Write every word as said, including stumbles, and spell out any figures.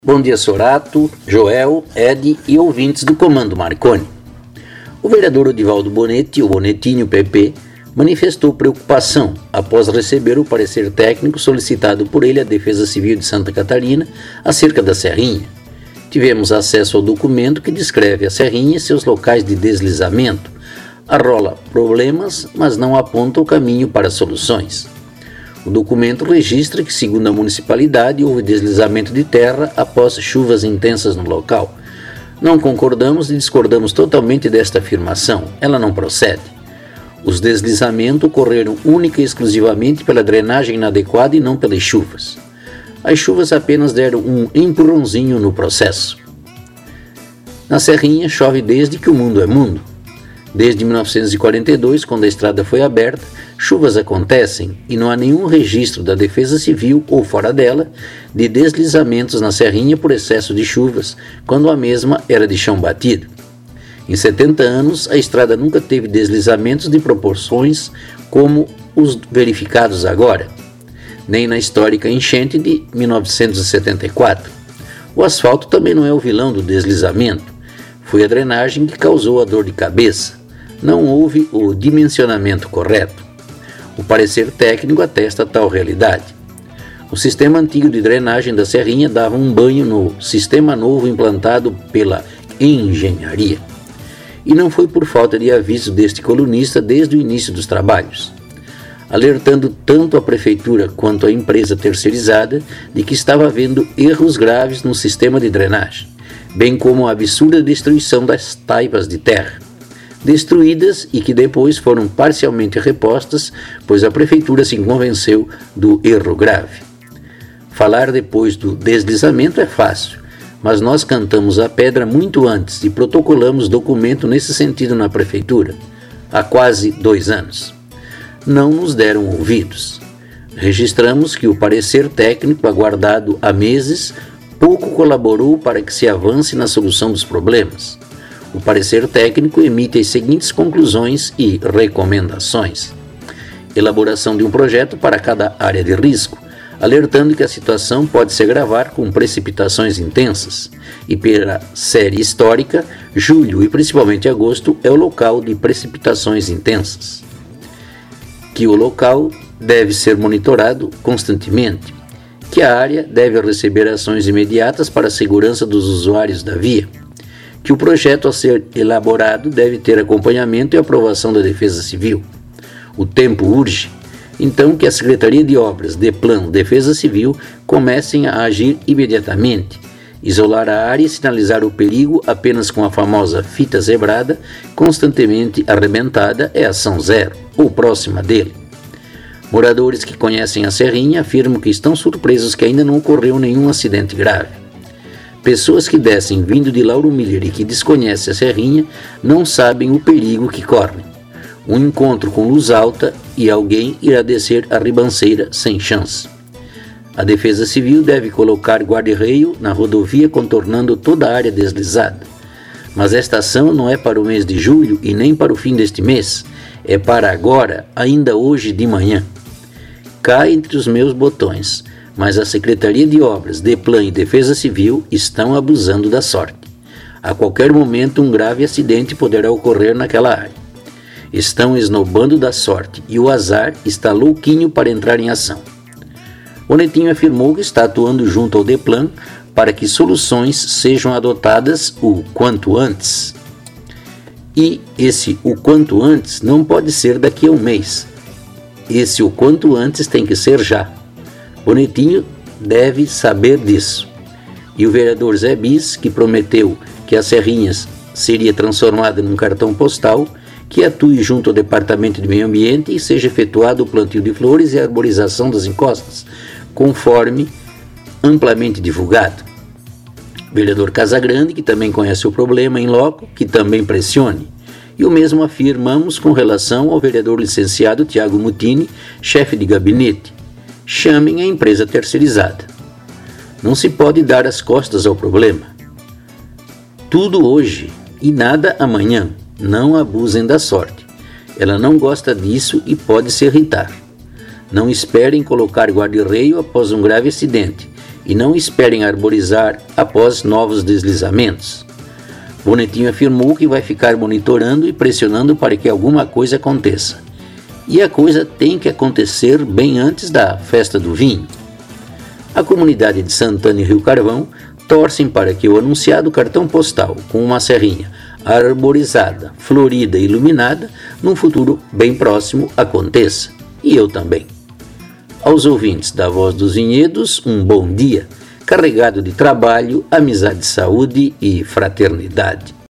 Bom dia, Sorato, Joel, Ed e ouvintes do Comando Marconi. O vereador Odivaldo Bonetti, o Bonetinho P P, manifestou preocupação após receber o parecer técnico solicitado por ele à Defesa Civil de Santa Catarina acerca da Serrinha. Tivemos acesso ao documento que descreve a Serrinha e seus locais de deslizamento. Arrola problemas, mas não aponta o caminho para soluções. O documento registra que, segundo a municipalidade, houve deslizamento de terra após chuvas intensas no local. Não concordamos e discordamos totalmente desta afirmação. Ela não procede. Os deslizamentos ocorreram única e exclusivamente pela drenagem inadequada e não pelas chuvas. As chuvas apenas deram um empurrãozinho no processo. Na Serrinha chove desde que o mundo é mundo. Desde mil novecentos e quarenta e dois, quando a estrada foi aberta, chuvas acontecem e não há nenhum registro da Defesa Civil ou fora dela de deslizamentos na Serrinha por excesso de chuvas, quando a mesma era de chão batido. Em setenta anos, a estrada nunca teve deslizamentos de proporções como os verificados agora, nem na histórica enchente de mil novecentos e setenta e quatro. O asfalto também não é o vilão do deslizamento, foi a drenagem que causou a dor de cabeça. Não houve o dimensionamento correto. O parecer técnico atesta tal realidade. O sistema antigo de drenagem da Serrinha dava um banho no sistema novo implantado pela engenharia. E não foi por falta de aviso deste colunista desde o início dos trabalhos, alertando tanto a prefeitura quanto a empresa terceirizada de que estava havendo erros graves no sistema de drenagem, bem como a absurda destruição das taipas de terra, destruídas e que depois foram parcialmente repostas, pois a prefeitura se convenceu do erro grave. Falar depois do deslizamento é fácil, mas nós cantamos a pedra muito antes e protocolamos documento nesse sentido na prefeitura, há quase dois anos. Não nos deram ouvidos. Registramos que o parecer técnico aguardado há meses pouco colaborou para que se avance na solução dos problemas. O parecer técnico emite as seguintes conclusões e recomendações. Elaboração de um projeto para cada área de risco, alertando que a situação pode se agravar com precipitações intensas. E pela série histórica, julho e principalmente agosto é o local de precipitações intensas. Que o local deve ser monitorado constantemente. Que a área deve receber ações imediatas para a segurança dos usuários da via. Que o projeto a ser elaborado deve ter acompanhamento e aprovação da Defesa Civil. O tempo urge, então que a Secretaria de Obras, DEPLAN, Defesa Civil comecem a agir imediatamente, isolar a área e sinalizar o perigo apenas com a famosa fita zebrada, constantemente arrebentada, é ação zero, ou próxima dele. Moradores que conhecem a Serrinha afirmam que estão surpresos que ainda não ocorreu nenhum acidente grave. Pessoas que descem vindo de Lauro Miller e que desconhecem a Serrinha não sabem o perigo que correm. Um encontro com luz alta e alguém irá descer a ribanceira sem chance. A Defesa Civil deve colocar guarda-reio na rodovia contornando toda a área deslizada. Mas esta ação não é para o mês de julho e nem para o fim deste mês. É para agora, ainda hoje de manhã. Cá entre os meus botões. Mas a Secretaria de Obras, DEPLAN e Defesa Civil estão abusando da sorte. A qualquer momento um grave acidente poderá ocorrer naquela área. Estão esnobando da sorte e o azar está louquinho para entrar em ação. Bonetinho afirmou que está atuando junto ao DEPLAN para que soluções sejam adotadas o quanto antes. E esse o quanto antes não pode ser daqui a um mês. Esse o quanto antes tem que ser já. Bonetinho deve saber disso. E o vereador Zé Bis, que prometeu que a Serrinhas seria transformada num cartão postal, que atue junto ao Departamento de Meio Ambiente e seja efetuado o plantio de flores e a arborização das encostas, conforme amplamente divulgado. O vereador Casagrande, que também conhece o problema em loco, que também pressione. E o mesmo afirmamos com relação ao vereador licenciado Tiago Mutini, chefe de gabinete. Chamem a empresa terceirizada. Não se pode dar as costas ao problema. Tudo hoje e nada amanhã. Não abusem da sorte. Ela não gosta disso e pode se irritar. Não esperem colocar guarda-reio após um grave acidente e não esperem arborizar após novos deslizamentos. Bonetinho afirmou que vai ficar monitorando e pressionando para que alguma coisa aconteça. E a coisa tem que acontecer bem antes da festa do vinho. A comunidade de Santana e Rio Carvão torcem para que o anunciado cartão postal com uma serrinha arborizada, florida e iluminada num futuro bem próximo aconteça. E eu também. Aos ouvintes da Voz dos Vinhedos, um bom dia, carregado de trabalho, amizade, saúde e fraternidade.